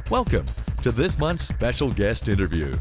Welcome to this month's special guest interview.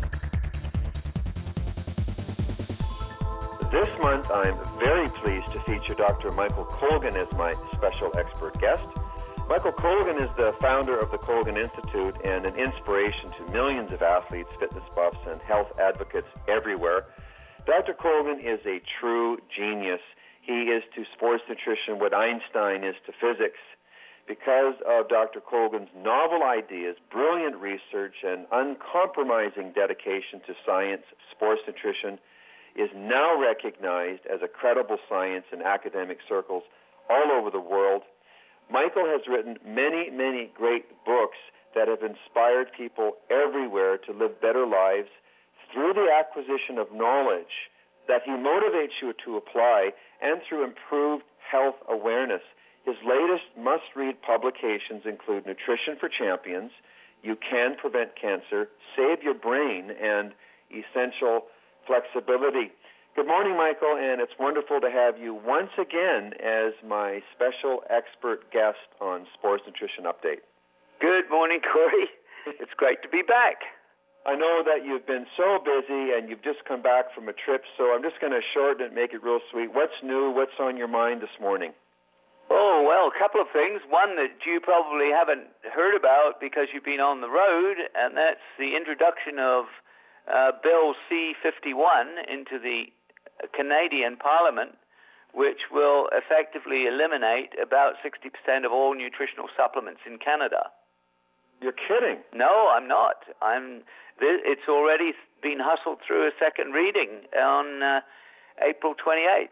This month, I'm very pleased to feature Dr. Michael Colgan as my special expert guest. Michael Colgan is the founder of the Colgan Institute and an inspiration to millions of athletes, fitness buffs, and health advocates everywhere. Dr. Colgan is a true genius. He is to sports nutrition what Einstein is to physics. Because of Dr. Colgan's novel ideas, brilliant research, and uncompromising dedication to science, sports nutrition is now recognized as a credible science in academic circles all over the world. Michael has written many, many great books that have inspired people everywhere to live better lives through the acquisition of knowledge that he motivates you to apply and through improved health awareness. His latest must-read publications include Nutrition for Champions, You Can Prevent Cancer, Save Your Brain, and Essential Flexibility. Good morning, Michael, and it's wonderful to have you once again as my special expert guest on Sports Nutrition Update. Good morning, Corey. It's great to be back. I know that you've been so busy and you've just come back from a trip, so I'm just going to shorten it and make it real sweet. What's new? What's on your mind this morning? Oh, well, a couple of things. One that you probably haven't heard about because you've been on the road, and that's the introduction of Bill C-51 into the Canadian Parliament, which will effectively eliminate about 60% of all nutritional supplements in Canada. You're kidding. No, I'm not. It's already been hustled through a second reading on April 28th.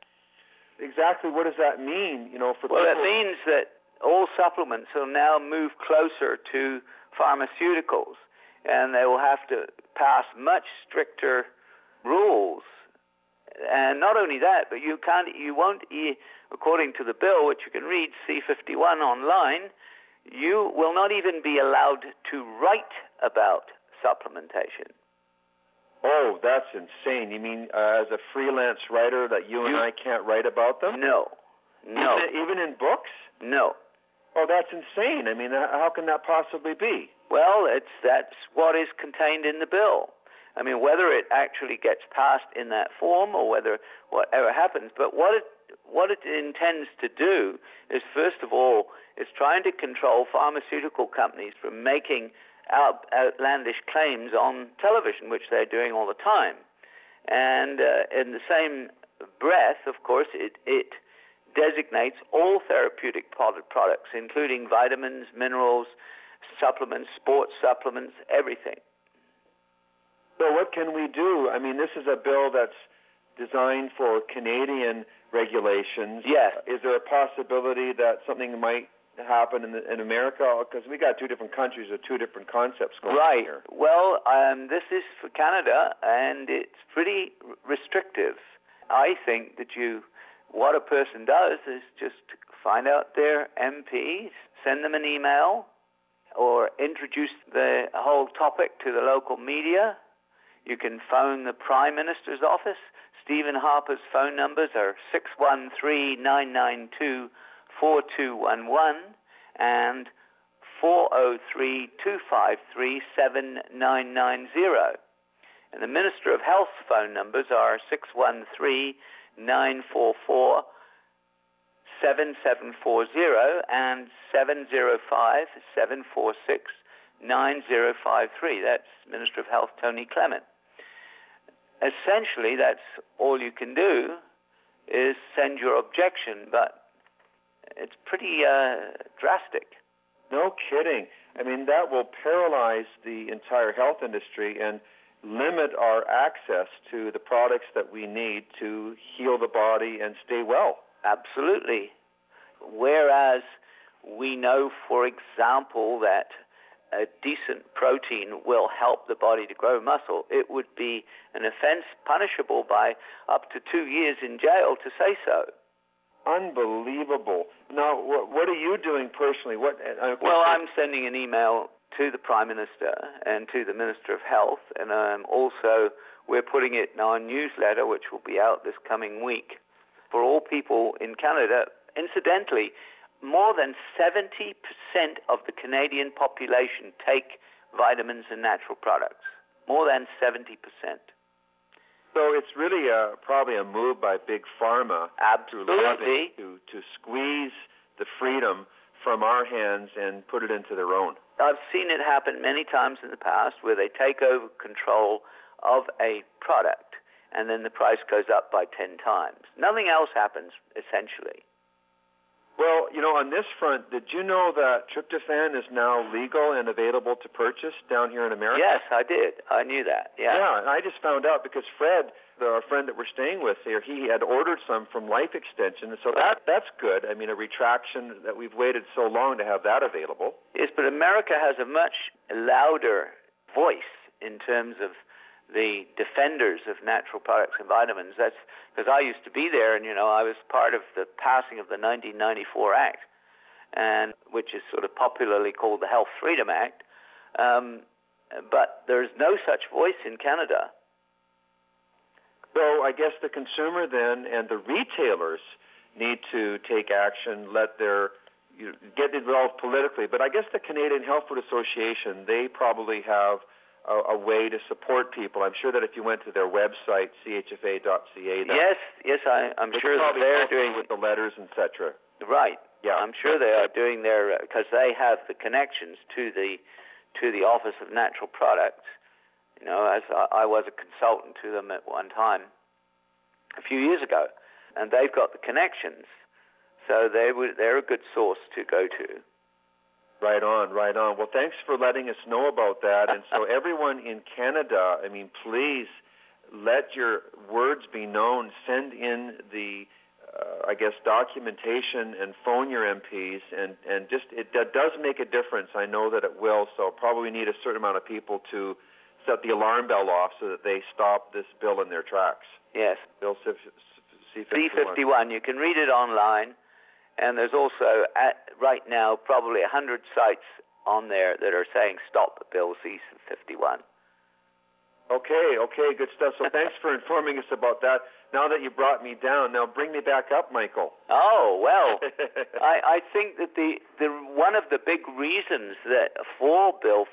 Exactly what does that mean, for people? Well, it means that all supplements will now move closer to pharmaceuticals, and they will have to pass much stricter rules. And not only that, but according to the bill, which you can read, C-51 online, you will not even be allowed to write about supplementation. Oh, that's insane. You mean as a freelance writer that you and I can't write about them? No. Even in books? No. Oh, that's insane. I mean, how can that possibly be? Well, that's what is contained in the bill. I mean, whether it actually gets passed in that form or whatever happens, but what it intends to do is, first of all, is trying to control pharmaceutical companies from making outlandish claims on television, which they're doing all the time. And in the same breath, of course, it designates all therapeutic products, including vitamins, minerals, supplements, sports supplements, everything. So what can we do? I mean, this is a bill that's designed for Canadian regulations. Yes. Is there a possibility that something might happen in America? Because we got two different countries with two different concepts going on here. Right. Well, this is for Canada, and it's pretty restrictive. I think that what a person does is just find out their MP, send them an email, or introduce the whole topic to the local media. You can phone the Prime Minister's office. Stephen Harper's phone numbers are 613-992-4211 and 403-253-7990. And the Minister of Health's phone numbers are 613-944-7740 and 705-746-9053. That's Minister of Health Tony Clement. Essentially, that's all you can do is send your objection, but it's pretty drastic. No kidding. I mean, that will paralyze the entire health industry and limit our access to the products that we need to heal the body and stay well. Absolutely. Whereas we know, for example, that a decent protein will help the body to grow muscle, it would be an offense punishable by up to 2 years in jail to say so. Unbelievable. Now, what are you doing personally? Well, I'm sending an email to the Prime Minister and to the Minister of Health, and also we're putting it in our newsletter, which will be out this coming week, for all people in Canada. Incidentally, more than 70% of the Canadian population take vitamins and natural products. More than 70%. So it's really probably a move by Big Pharma Absolutely. to squeeze the freedom from our hands and put it into their own. I've seen it happen many times in the past where they take over control of a product and then the price goes up by 10 times. Nothing else happens, essentially. Well, on this front, did you know that tryptophan is now legal and available to purchase down here in America? Yes, I did. I knew that, yeah. Yeah, and I just found out because Fred, our friend that we're staying with here, he had ordered some from Life Extension, so that's good. I mean, a retraction that we've waited so long to have that available. Yes, but America has a much louder voice in terms of the defenders of natural products and vitamins. That's because I used to be there, and I was part of the passing of the 1994 Act, and which is sort of popularly called the Health Freedom Act. But there's no such voice in Canada. So I guess the consumer then and the retailers need to take action, get involved politically. But I guess the Canadian Health Food Association, they probably have a way to support people. I'm sure that if you went to their website, chfa.ca, yes, I'm sure that they're doing with the letters, etc. Right. Yeah, I'm sure they are doing their because they have the connections to the Office of Natural Products. As I was a consultant to them at one time a few years ago, and they've got the connections, so they're a good source to go to. Right on. Well, thanks for letting us know about that. And so everyone in Canada, please let your words be known. Send in the, documentation and phone your MPs. And just, that does make a difference. I know that it will. So probably need a certain amount of people to set the alarm bell off so that they stop this bill in their tracks. Yes. Bill C-51. C-51. You can read it online. And there's also, right now, probably 100 sites on there that are saying stop Bill C-51. Okay, good stuff. So thanks for informing us about that. Now that you brought me down, now bring me back up, Michael. Oh, well, I think that the one of the big reasons that for Bill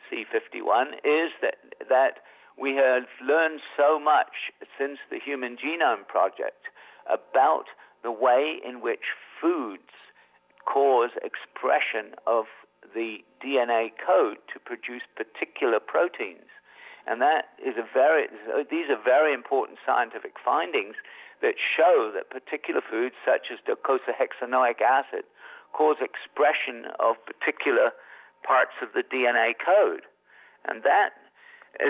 C-51 is that we have learned so much since the Human Genome Project about the way in which foods cause expression of the DNA code to produce particular proteins. And that is these are very important scientific findings that show that particular foods such as docosahexaenoic acid cause expression of particular parts of the DNA code. And that is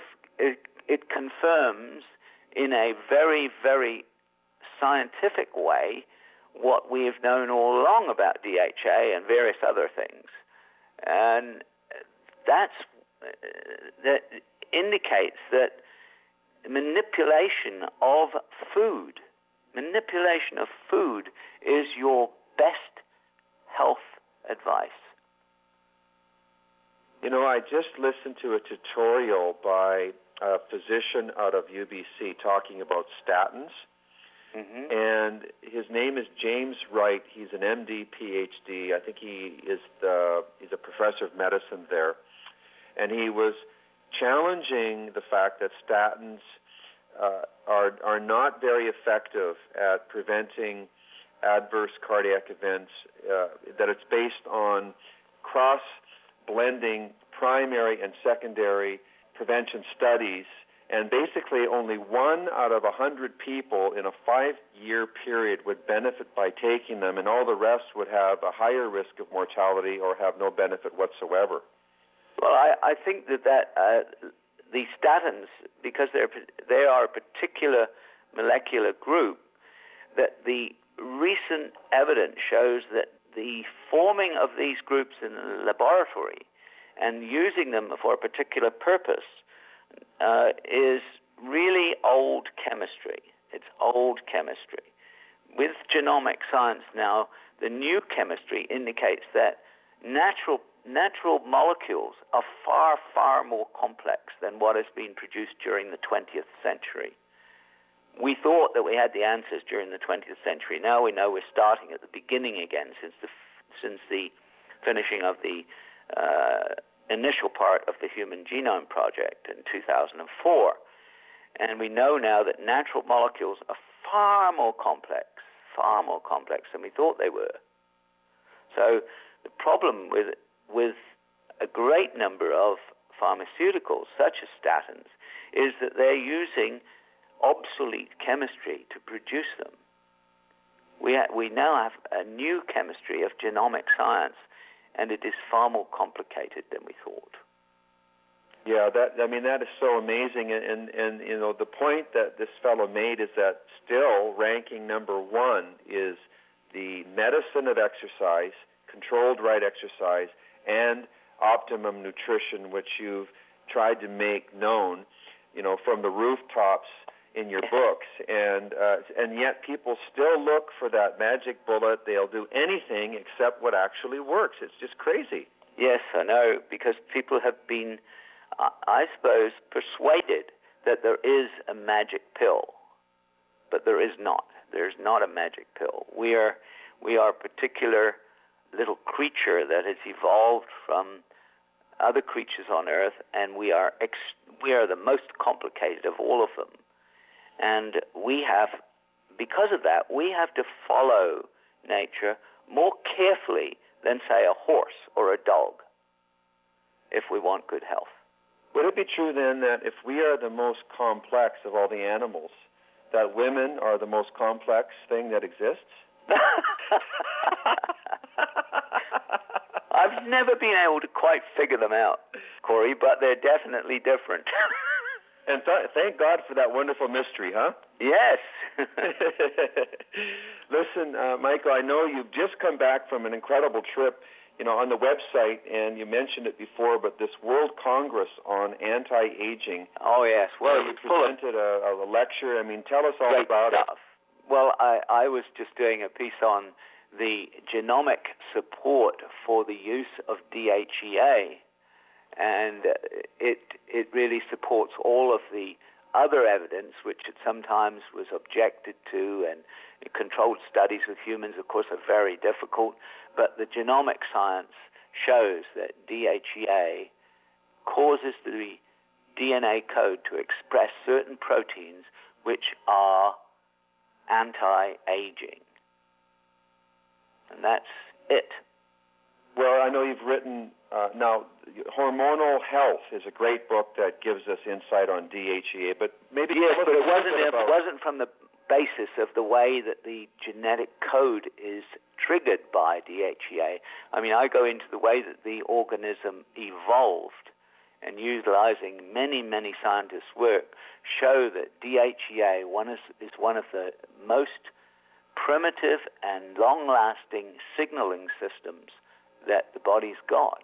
it confirms in a very, very scientific way what we have known all along about DHA and various other things. And that indicates that manipulation of food is your best health advice. I just listened to a tutorial by a physician out of UBC talking about statins. Mm-hmm. And his name is James Wright. He's an MD, PhD. I think he's a professor of medicine there. And he was challenging the fact that statins are not very effective at preventing adverse cardiac events, that it's based on cross-blending primary and secondary prevention studies. And basically only 1 out of 100 people in a 5-year period would benefit by taking them, and all the rest would have a higher risk of mortality or have no benefit whatsoever. Well, I think that the statins, because they are a particular molecular group, that the recent evidence shows that the forming of these groups in the laboratory and using them for a particular purpose is really old chemistry. It's old chemistry. With genomic science now, the new chemistry indicates that natural molecules are far, far more complex than what has been produced during the 20th century. we thought that we had the answers during the 20th century. Now we know we're starting at the beginning again since the finishing of the initial part of the Human Genome Project in 2004. And we know now that natural molecules are far more complex than we thought they were. So the problem with a great number of pharmaceuticals, such as statins, is that they're using obsolete chemistry to produce them. We now have a new chemistry of genomic science, and it is far more complicated than we thought. Yeah, that is so amazing, and you know, the point that this fellow made is that still ranking number one is the medicine of exercise, controlled right exercise, and optimum nutrition, which you've tried to make known, you know, from the rooftops in your books, and yet people still look for that magic bullet. They'll do anything except what actually works. It's just crazy. Yes, I know, because people have been, I suppose, persuaded that there is a magic pill, but there is not. There's not a magic pill. We are a particular little creature that has evolved from other creatures on Earth, and we are the most complicated of all of them. And because of that, we have to follow nature more carefully than, say, a horse or a dog if we want good health. Would it be true then that if we are the most complex of all the animals, that women are the most complex thing that exists? I've never been able to quite figure them out, Corey, but they're definitely different. And thank God for that wonderful mystery, huh? Yes. Listen, Michael, I know you've just come back from an incredible trip, you know, on the website, and you mentioned it before, but this World Congress on Anti-Aging. Oh, yes. Well, you presented a lecture. I mean, tell us all about stuff. It. Well, I was just doing a piece on the genomic support for the use of DHEA, and it really supports all of the other evidence which it sometimes was objected to, and controlled studies with humans, of course, are very difficult, but the genomic science shows that DHEA causes the DNA code to express certain proteins which are anti-aging. And that's it. Well, I know you've written, now, Hormonal Health is a great book that gives us insight on DHEA, but maybe... Yes, but it wasn't from the basis of the way that the genetic code is triggered by DHEA. I mean, I go into the way that the organism evolved, and utilizing many, many scientists' work, show that DHEA is one of the most primitive and long-lasting signaling systems that the body's got.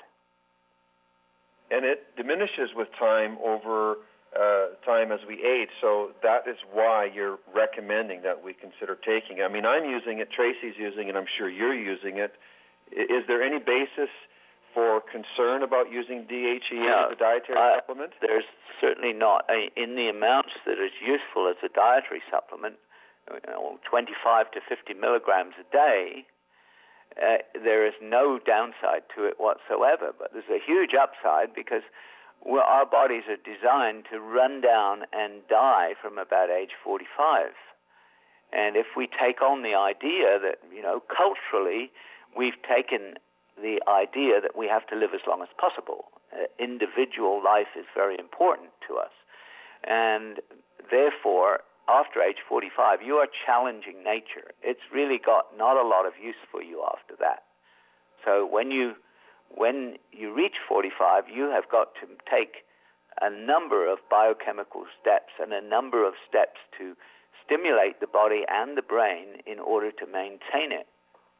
And it diminishes with time over time as we age, so that is why you're recommending that we consider taking it. I mean, I'm using it, Tracy's using it, I'm sure you're using it. Is there any basis for concern about using DHEA as a dietary supplement? There's certainly not. In the amounts that is useful as a dietary supplement, 25 to 50 milligrams a day, there is no downside to it whatsoever. But there's a huge upside because our bodies are designed to run down and die from about age 45. And if we take on the idea that, culturally, we've taken the idea that we have to live as long as possible. Individual life is very important to us. And therefore, after age 45, you are challenging nature. It's really got not a lot of use for you after that. So when you reach 45, you have got to take a number of biochemical steps and a number of steps to stimulate the body and the brain in order to maintain it.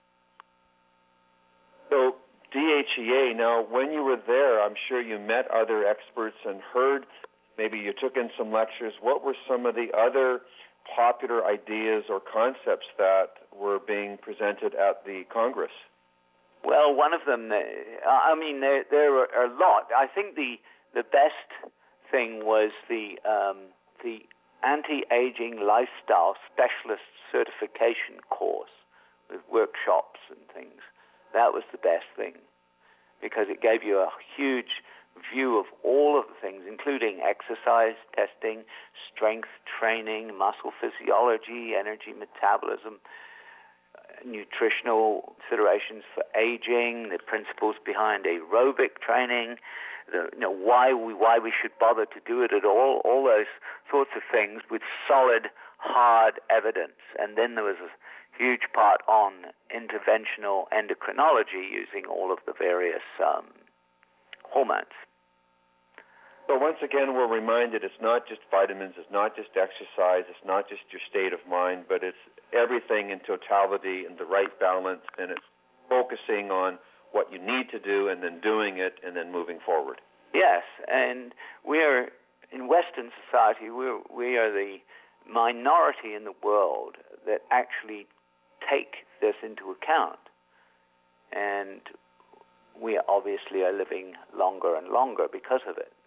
So DHEA, now when you were there, I'm sure you met other experts and heard, maybe you took in some lectures. What were some of the other popular ideas or concepts that were being presented at the Congress? Well, one of them, there were a lot. I think the best thing was the anti-aging lifestyle specialist certification course with workshops and things. That was the best thing, because it gave you a huge view of all of the things, including exercise testing, strength training, muscle physiology, energy metabolism, nutritional considerations for aging, the principles behind aerobic training, why we should bother to do it at all those sorts of things with solid, hard evidence. And then there was a huge part on interventional endocrinology using all of the various hormones. So once again, we're reminded it's not just vitamins, it's not just exercise, it's not just your state of mind, but it's everything in totality and the right balance, and it's focusing on what you need to do and then doing it and then moving forward. Yes, and we're, in Western society, we are the minority in the world that actually take this into account. And we obviously are living longer and longer because of it.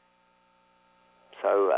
So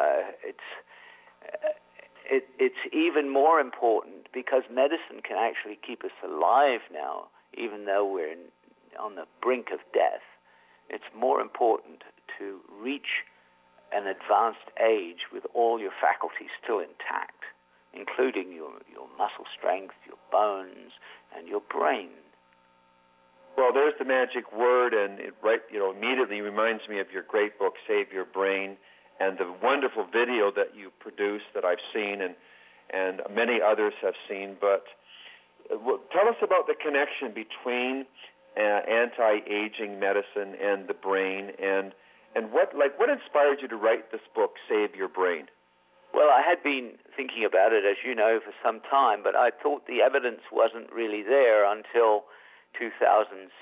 it's even more important because medicine can actually keep us alive now, even though we're on the brink of death. It's more important to reach an advanced age with all your faculties still intact, including your muscle strength, your bones, and your brain. Well, there's the magic word, and it immediately reminds me of your great book, Save Your Brain, and the wonderful video that you produced that I've seen and many others have seen. But tell us about the connection between anti-aging medicine and the brain, and what inspired you to write this book, Save Your Brain? Well, I had been thinking about it, as you know, for some time, but I thought the evidence wasn't really there until 2006.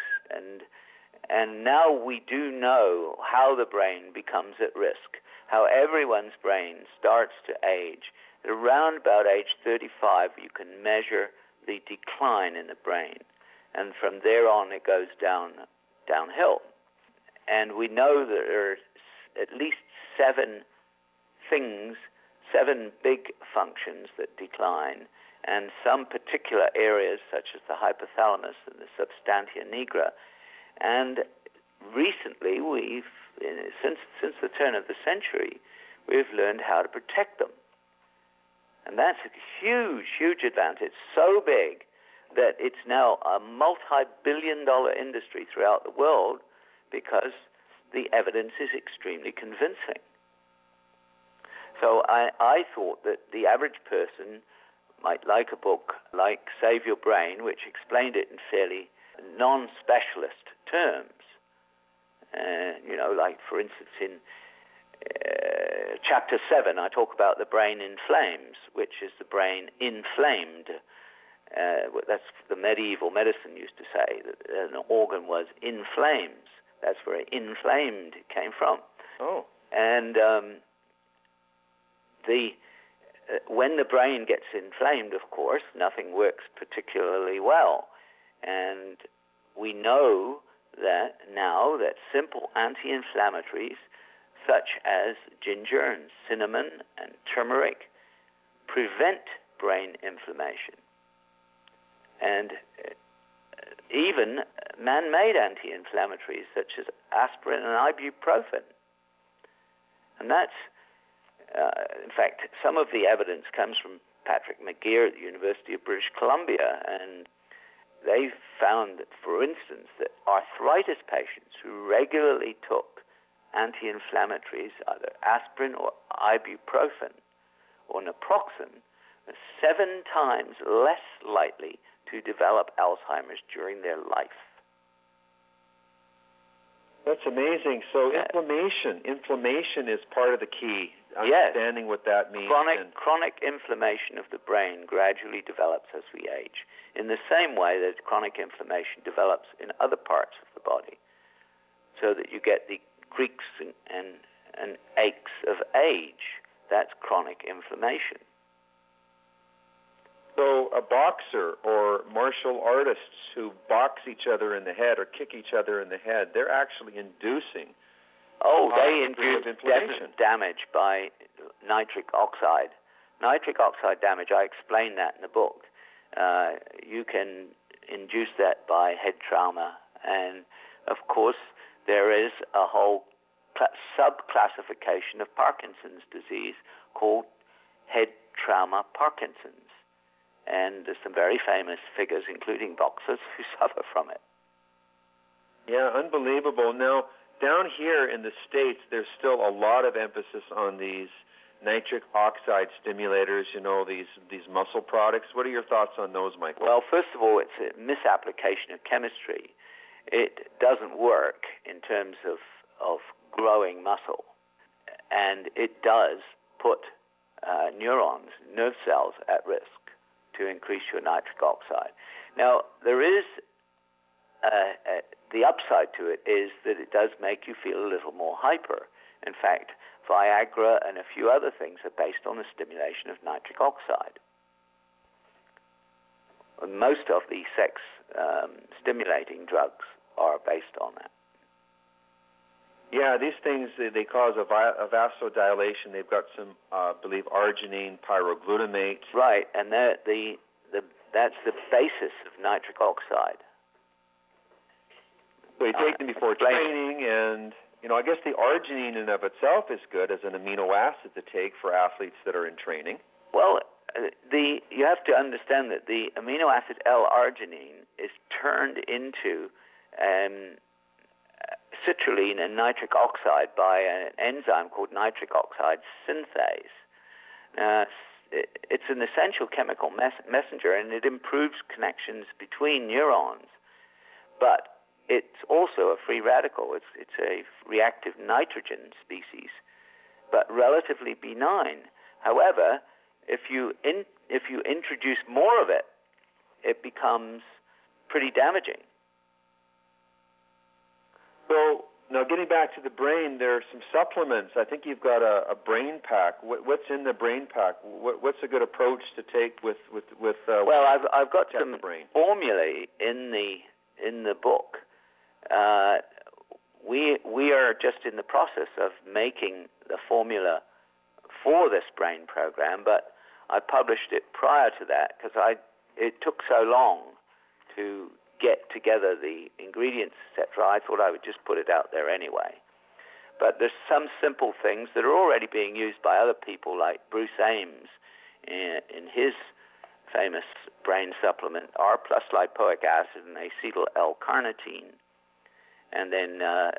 And now we do know how the brain becomes at risk, how everyone's brain starts to age. At around about age 35, you can measure the decline in the brain. And from there on, it goes downhill. And we know that there are at least seven big functions that decline, and some particular areas, such as the hypothalamus and the substantia nigra. And recently, since the turn of the century, we've learned how to protect them. And that's a huge, huge advantage, so big that it's now a multi-billion-dollar industry throughout the world because the evidence is extremely convincing. So I thought that the average person might like a book like Save Your Brain, which explained it in fairly non-specialist terms. Like, for instance, in Chapter 7, I talk about the brain in flames, which is the brain inflamed. That's the medieval medicine used to say, that an organ was in flames. That's where inflamed came from. Oh. And when the brain gets inflamed, of course, nothing works particularly well. And we know that now that simple anti-inflammatories such as ginger and cinnamon and turmeric prevent brain inflammation. And even man-made anti-inflammatories such as aspirin and ibuprofen. And that's, in fact, some of the evidence comes from Patrick McGeer at the University of British Columbia, and they found that, for instance, that arthritis patients who regularly took anti-inflammatories, either aspirin or ibuprofen or naproxen, are 7 times less likely to develop Alzheimer's during their life. That's amazing. So inflammation is part of the key. Understanding what that means. Chronic inflammation of the brain gradually develops as we age, in the same way that chronic inflammation develops in other parts of the body, so that you get the creaks and aches of age. That's chronic inflammation. So a boxer or martial artists who box each other in the head or kick each other in the head, they're actually inducing Oh, they induce definite damage by nitric oxide. Nitric oxide damage, I explain that in the book. You can induce that by head trauma. And, of course, there is a whole subclassification of Parkinson's disease called head trauma Parkinson's. And there's some very famous figures, including boxers, who suffer from it. Yeah, unbelievable. Now, down here in the States, there's still a lot of emphasis on these nitric oxide stimulators, these muscle products. What are your thoughts on those, Michael? Well, first of all, it's a misapplication of chemistry. It doesn't work in terms of growing muscle, and it does put neurons, nerve cells, at risk to increase your nitric oxide. Now, there is the upside to it is that it does make you feel a little more hyper. In fact, Viagra and a few other things are based on the stimulation of nitric oxide. Most of the sex-stimulating drugs are based on that. Yeah, these things, they cause a vasodilation. They've got some, I believe, arginine, pyroglutamate. Right, and that's the basis of nitric oxide. So you take them before training, and, I guess the arginine in and of itself is good as an amino acid to take for athletes that are in training. Well, you have to understand that the amino acid L-arginine is turned into citrulline and nitric oxide by an enzyme called nitric oxide synthase. It's an essential chemical messenger, and it improves connections between neurons. But it's also a free radical. It's a reactive nitrogen species, but relatively benign. However, if you introduce more of it, it becomes pretty damaging. So now, getting back to the brain, there are some supplements. I think you've got a brain pack. What's in the brain pack? What's a good approach to take with well, I've got some formulae in the book. We are just in the process of making the formula for this brain program, but I published it prior to that because it took so long to get together the ingredients, etc. I thought I would just put it out there anyway. But there's some simple things that are already being used by other people, like Bruce Ames in his famous brain supplement, R plus lipoic acid and acetyl L-carnitine. And then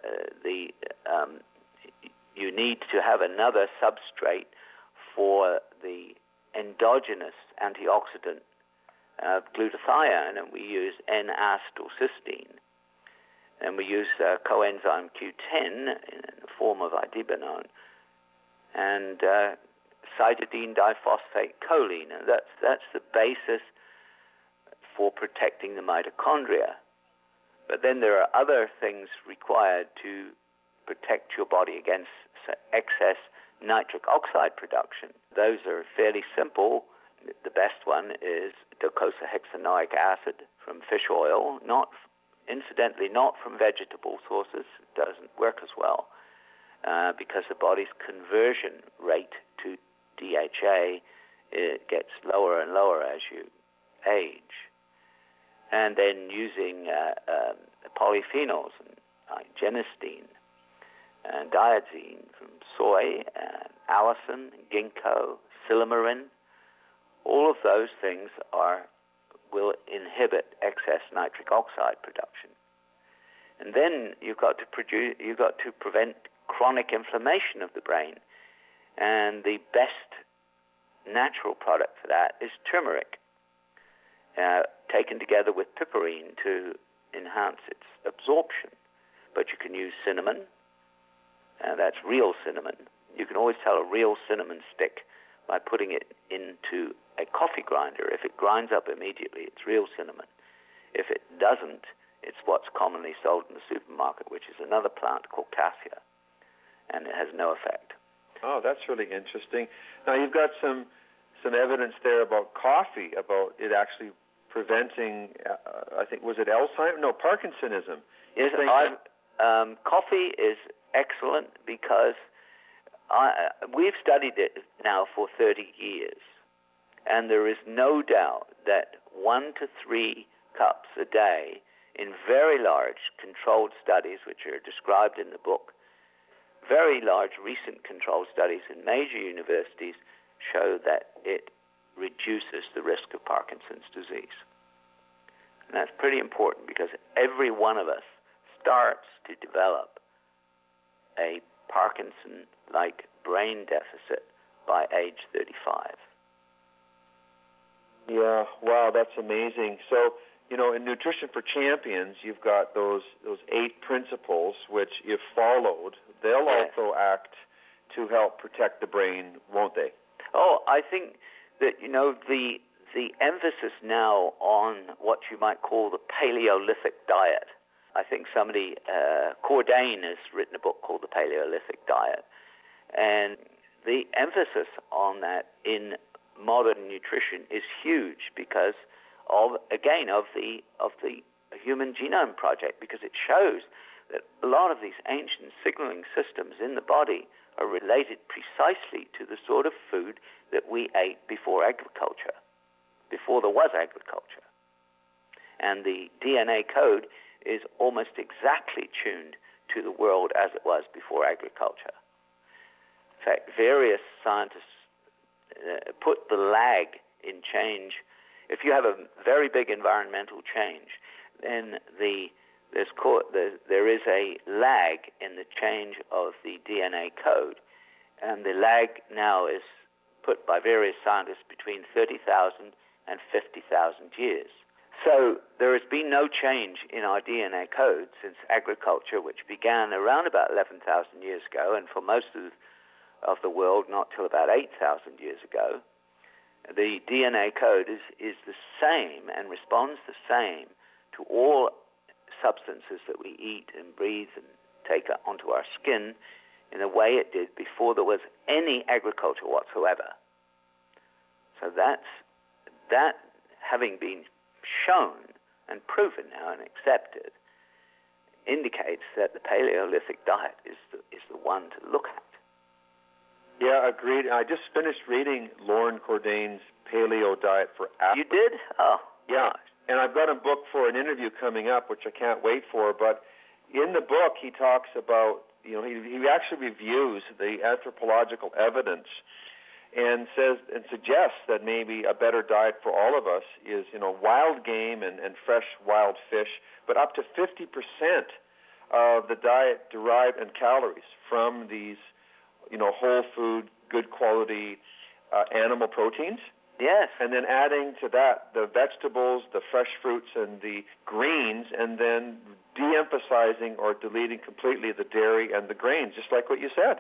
you need to have another substrate for the endogenous antioxidant glutathione, and we use N-acetylcysteine. And we use coenzyme Q10 in the form of idebenone, and cytidine diphosphate choline. And that's the basis for protecting the mitochondria. But then there are other things required to protect your body against excess nitric oxide production. Those are fairly simple. The best one is docosahexaenoic acid from fish oil, incidentally not from vegetable sources. It doesn't work as well because the body's conversion rate to DHA gets lower and lower as you age. And then using polyphenols like genistein and diazine from soy, allicin, ginkgo, silymarin. All of those things will inhibit excess nitric oxide production. And then you've got to prevent chronic inflammation of the brain. And the best natural product for that is turmeric, taken together with piperine to enhance its absorption. But you can use cinnamon, that's real cinnamon. You can always tell a real cinnamon stick by putting it into a coffee grinder. If it grinds up immediately, it's real cinnamon. If it doesn't, it's what's commonly sold in the supermarket, which is another plant called cassia, and it has no effect. Oh, that's really interesting. Now, you've got some evidence there about coffee, about it actually preventing, I think, was it Alzheimer's? No, Parkinsonism. Yes, Coffee is excellent because we've studied it now for 30 years, and there is no doubt that 1 to 3 cups a day in very large controlled studies, which are described in the book, very large recent controlled studies in major universities show that it reduces the risk of Parkinson's disease. And that's pretty important because every one of us starts to develop a Parkinson-like brain deficit by age 35. Yeah, wow, that's amazing. So, in Nutrition for Champions, you've got those 8 principles which, if followed, they'll also act to help protect the brain, won't they? Oh, I think that, the emphasis now on what you might call the Paleolithic diet. I think somebody, Cordain, has written a book called The Paleolithic Diet. And the emphasis on that in modern nutrition is huge because of the Human Genome Project, because it shows that a lot of these ancient signaling systems in the body are related precisely to the sort of food that we ate before agriculture, before there was agriculture. And the DNA code is almost exactly tuned to the world as it was before agriculture. In fact, various scientists put the lag in change. If you have a very big environmental change, then there is a lag in the change of the DNA code, and the lag now is put by various scientists between 30,000 and 50,000 years. So there has been no change in our DNA code since agriculture, which began around about 11,000 years ago, and for most of the world, not till about 8,000 years ago. The DNA code is the same and responds the same to all substances that we eat and breathe and take onto our skin in the way it did before there was any agriculture whatsoever. So that having been shown and proven now and accepted indicates that the Paleolithic diet is the one to look at. Yeah, agreed. I just finished reading Loren Cordain's Paleo Diet for Africa. You did? Oh. Yeah, and I've got a book for an interview coming up, which I can't wait for, but in the book he talks about, he actually reviews the anthropological evidence and says and suggests that maybe a better diet for all of us is, wild game and fresh wild fish, but up to 50% of the diet derived in calories from these, whole food, good quality animal proteins. Yes. And then adding to that the vegetables, the fresh fruits, and the greens, and then de-emphasizing or deleting completely the dairy and the grains, just like what you said.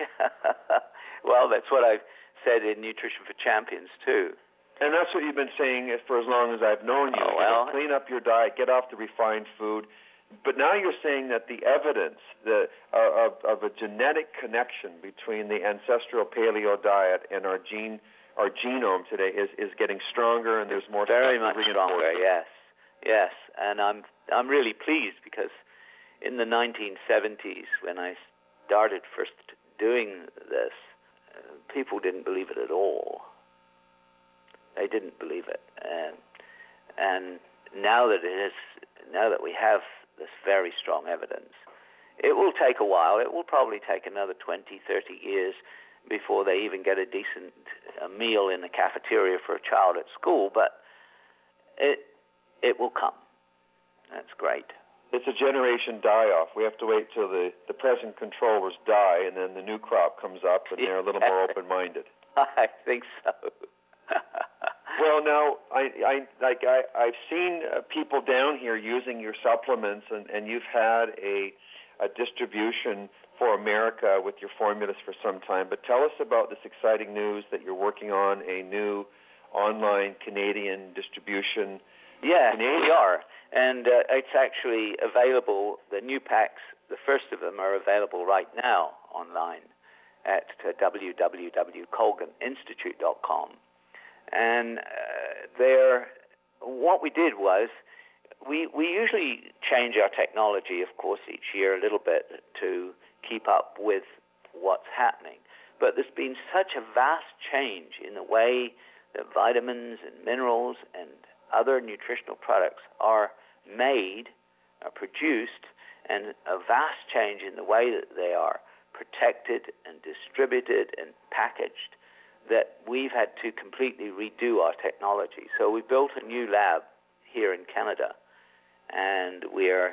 Well, that's what I've said in Nutrition for Champions, too. And that's what you've been saying for as long as I've known you. Oh, well. Clean up your diet, get off the refined food. But now you're saying that the evidence of a genetic connection between the ancestral paleo diet and our genome today is getting stronger, and there's more very much stronger. Yes, and I'm really pleased because in the 1970s, when I started first doing this, people didn't believe it at all. They didn't believe it, and now that we have this very strong evidence, it will take a while. It will probably take another 20, 30 years before they even get a decent meal in the cafeteria for a child at school, but it will come. That's great. It's a generation die-off. We have to wait till the present controllers die, and then the new crop comes up, and they're a little more open-minded. I think so. Well, now, I've seen people down here using your supplements, and you've had a distribution for America with your formulas for some time. But tell us about this exciting news that you're working on a new online Canadian distribution. Yeah, we are. And it's actually available. The new packs, the first of them, are available right now online at www.colganinstitute.com. And what we did was we usually change our technology, of course, each year a little bit to keep up with what's happening. But there's been such a vast change in the way that vitamins and minerals and other nutritional products are made, are produced, and a vast change in the way that they are protected and distributed and packaged, that we've had to completely redo our technology. So we built a new lab here in Canada, and we are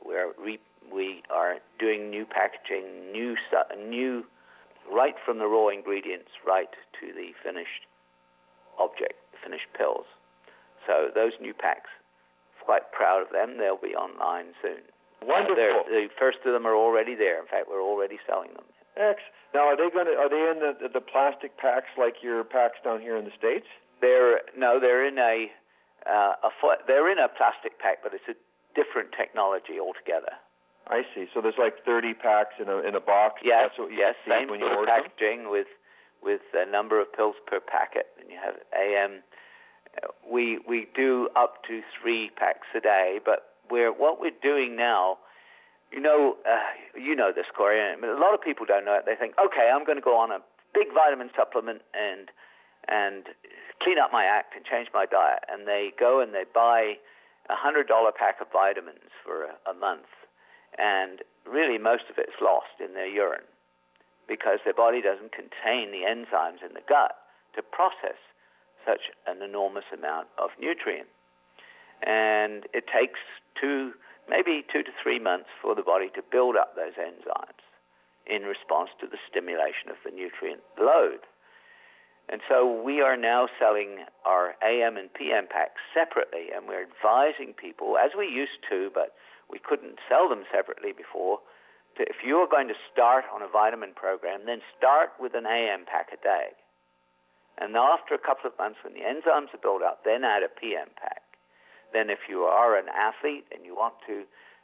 doing new packaging, new right from the raw ingredients right to the finished object, the finished pills. So those new packs, quite proud of them. They'll be online soon. Wonderful. The first of them are already there. In fact, we're already selling them. Now, are they in the plastic packs like your packs down here in the States? They're in they're in a plastic pack, but it's a different technology altogether. I see. So there's like 30 packs in a box. Yes, That's what you see same when you sort of order packaging them? with a number of pills per packet, and you have AM. We do up to 3 packs a day, but what we're doing now. You know this, Corey. A lot of people don't know it. They think, okay, I'm going to go on a big vitamin supplement and clean up my act and change my diet. And they go and they buy a $100 pack of vitamins for a month. And really most of it's lost in their urine because their body doesn't contain the enzymes in the gut to process such an enormous amount of nutrient. And it takes maybe 2 to 3 months for the body to build up those enzymes in response to the stimulation of the nutrient load. And so we are now selling our AM and PM packs separately, and we're advising people, as we used to, but we couldn't sell them separately before, if you are going to start on a vitamin program, then start with an AM pack a day. And after a couple of months, when the enzymes are built up, then add a PM pack. Then if you are an athlete and you want to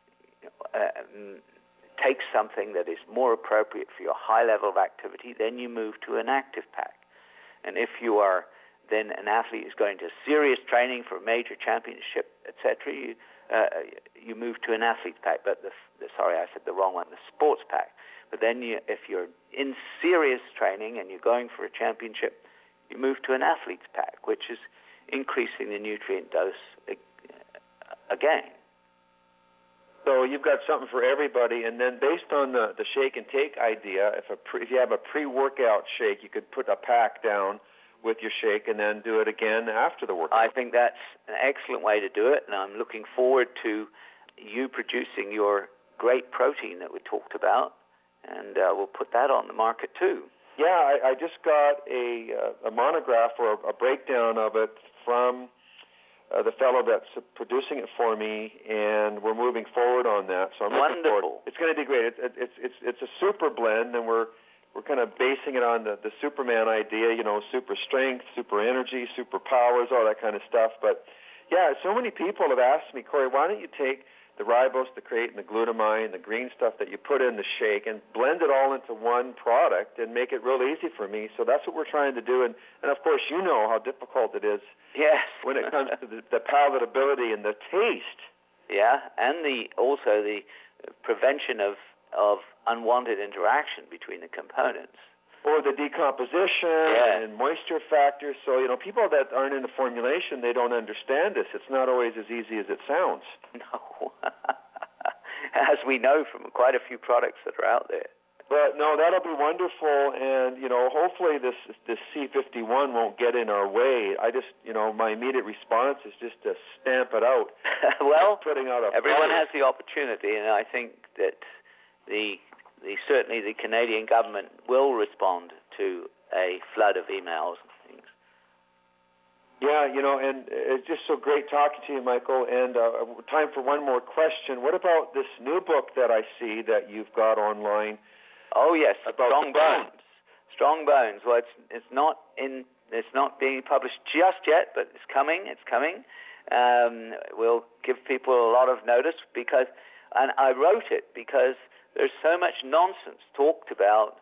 take something that is more appropriate for your high level of activity, then you move to an active pack. And if you are then an athlete who's going to serious training for a major championship, etc., you move to an athlete's pack. But sorry, I said the wrong one, the sports pack. But then if you're in serious training and you're going for a championship, you move to an athlete's pack, which is increasing the nutrient dose again. So you've got something for everybody, and then based on the shake and take idea, if you have a pre-workout shake, you could put a pack down with your shake and then do it again after the workout. I think that's an excellent way to do it, and I'm looking forward to you producing your great protein that we talked about, and we'll put that on the market too. Yeah, I just got a monograph or a breakdown of it from the fellow that's producing it for me, and we're moving forward on that. So I'm looking forward. It's going to be great. It's a super blend, and we're kind of basing it on the Superman idea, super strength, super energy, super powers, all that kind of stuff. But yeah, so many people have asked me, Corey, why don't you take the ribose, the creatine, the glutamine, the green stuff that you put in the shake and blend it all into one product and make it real easy for me. So that's what we're trying to do. And of course, you know how difficult it is when it comes to the palatability and the taste. Yeah, and also the prevention of unwanted interaction between the components. Or the decomposition and moisture factors. So, people that aren't into formulation, they don't understand this. It's not always as easy as it sounds. No. As we know from quite a few products that are out there. But, no, that'll be wonderful. And, hopefully this C51 won't get in our way. I just, my immediate response is just to stamp it out. Well, putting out everyone has the opportunity, and I think that certainly the Canadian government will respond to a flood of emails and things. Yeah, and it's just so great talking to you, Michael. And time for one more question. What about this new book that I see that you've got online? Oh yes, Strong Bones. Strong Bones. Well, it's not being published just yet, but it's coming. It's coming. We'll give people a lot of notice and I wrote it because there's so much nonsense talked about,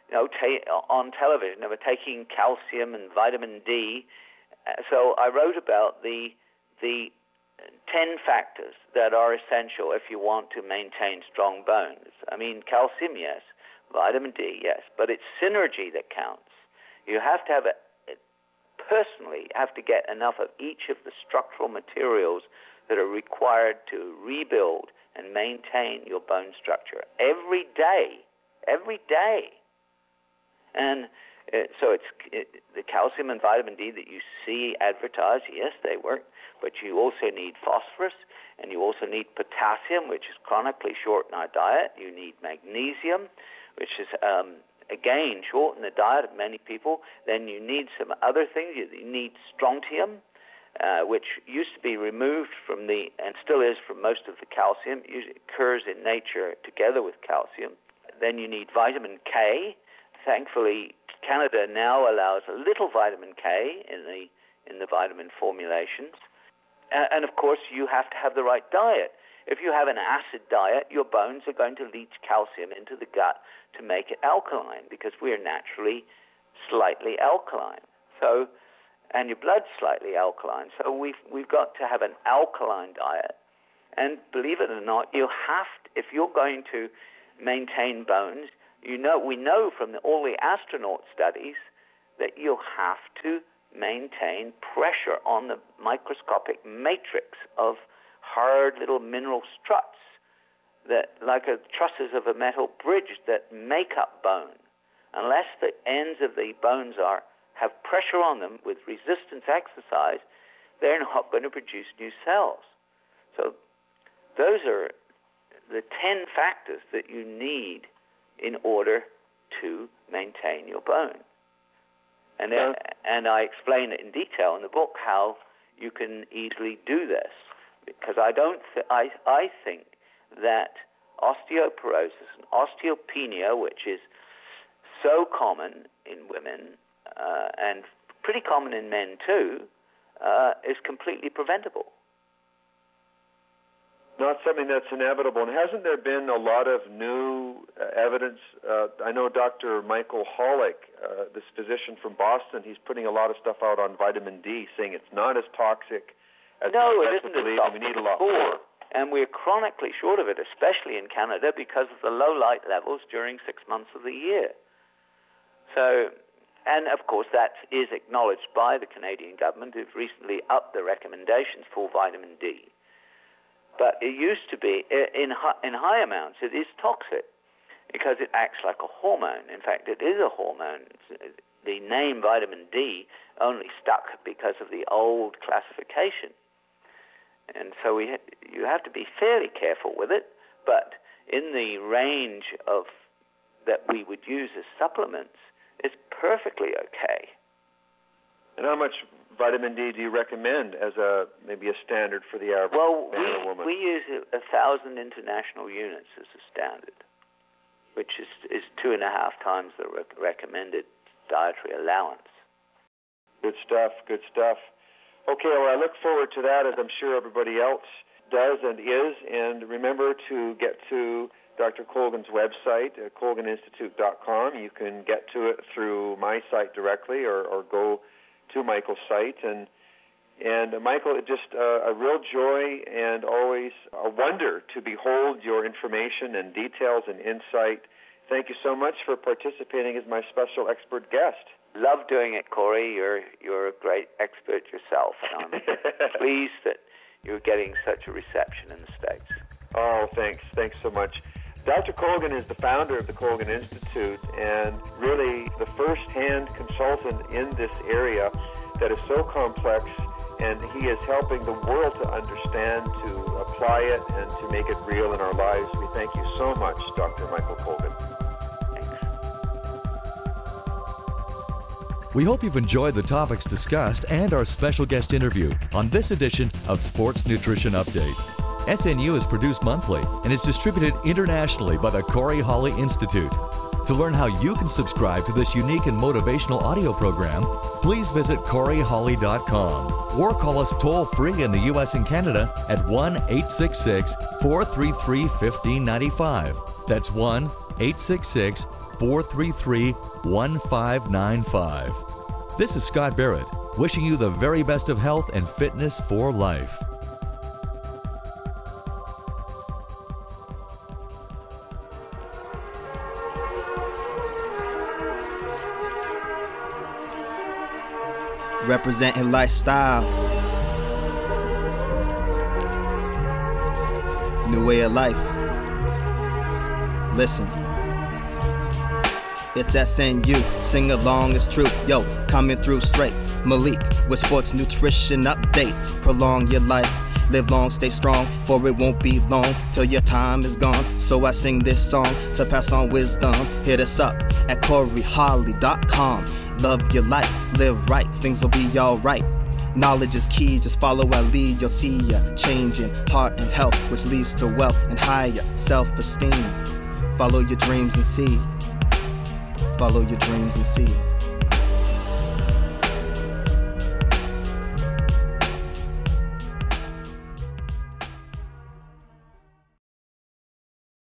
on television about taking calcium and vitamin D. So I wrote about the 10 factors that are essential if you want to maintain strong bones. I mean, calcium, yes. Vitamin D, yes. But it's synergy that counts. You have to have personally have to get enough of each of the structural materials that are required to rebuild and maintain your bone structure every day. Every day. And so the calcium and vitamin D that you see advertised, yes, they work, but you also need phosphorus, and you also need potassium, which is chronically short in our diet. You need magnesium, which is, again, short in the diet of many people. Then you need some other things. You need strontium, which used to be removed from and still is from most of the calcium. It occurs in nature together with calcium. Then you need vitamin K. Thankfully, Canada now allows a little vitamin K in the vitamin formulations. And of course, you have to have the right diet. If you have an acid diet, your bones are going to leach calcium into the gut to make it alkaline, because we are naturally slightly alkaline. So, and your blood's slightly alkaline. So we've got to have an alkaline diet. And believe it or not, you have to, if you're going to maintain bones, we know from all the astronaut studies that you have to maintain pressure on the microscopic matrix of hard little mineral struts that, like trusses of a metal bridge, that make up bone. Unless the ends of the bones have pressure on them with resistance exercise, they're not going to produce new cells. So those are the 10 factors that you need in order to maintain your bone. And I explain it in detail in the book how you can easily do this, because I think that osteoporosis and osteopenia, which is so common in women and pretty common in men too, is completely preventable. Not something that's inevitable. And hasn't there been a lot of new evidence? I know Dr. Michael Holick, this physician from Boston, he's putting a lot of stuff out on vitamin D, saying it's not as toxic as no, it isn't as toxic we need a lot before. more. And we're chronically short of it, especially in Canada, because of the low light levels during 6 months of the year. So, and of course that is acknowledged by the Canadian government, who've recently upped the recommendations for vitamin D. But it used to be, in high amounts, it is toxic because it acts like a hormone. In fact, it is a hormone. The name vitamin D only stuck because of the old classification. And so you have to be fairly careful with it, but in the range of that we would use as supplements, it's perfectly okay. And how much vitamin D do you recommend as maybe a standard for the average man or woman? We use 1,000 international units as a standard, which is 2.5 times the recommended dietary allowance. Good stuff, good stuff. Okay, well, I look forward to that, as I'm sure everybody else does and is. And remember to get to Dr. Colgan's website, colganinstitute.com. You can get to it through my site directly or go to Michael's site. And Michael, just a real joy and always a wonder to behold your information and details and insight. Thank you so much for participating as my special expert guest. Love doing it, Corey. You're a great expert yourself, and I'm pleased that you're getting such a reception in the States. Oh, thanks. Thanks so much. Dr. Colgan is the founder of the Colgan Institute and really the first-hand consultant in this area that is so complex, and he is helping the world to understand, to apply it, and to make it real in our lives. We thank you so much, Dr. Michael Colgan. We hope you've enjoyed the topics discussed and our special guest interview on this edition of Sports Nutrition Update. SNU is produced monthly and is distributed internationally by the Corey Holly Institute. To learn how you can subscribe to this unique and motivational audio program, please visit CoreyHolly.com or call us toll-free in the U.S. and Canada at 1-866-433-1595. That's 1-866-433-1595. This is Scott Barrett, wishing you the very best of health and fitness for life. representing lifestyle. New way of life. Listen. It's SNU, sing along, it's true. Yo, coming through straight. Malik with sports nutrition update. Prolong your life, live long, stay strong, for it won't be long till your time is gone. So I sing this song to pass on wisdom. Hit us up at CoreyHolly.com. Love your life, live right, things will be alright. Knowledge is key, just follow our lead. You'll see ya changing heart and health, which leads to wealth and higher self-esteem. Follow your dreams and see. Follow your dreams and see.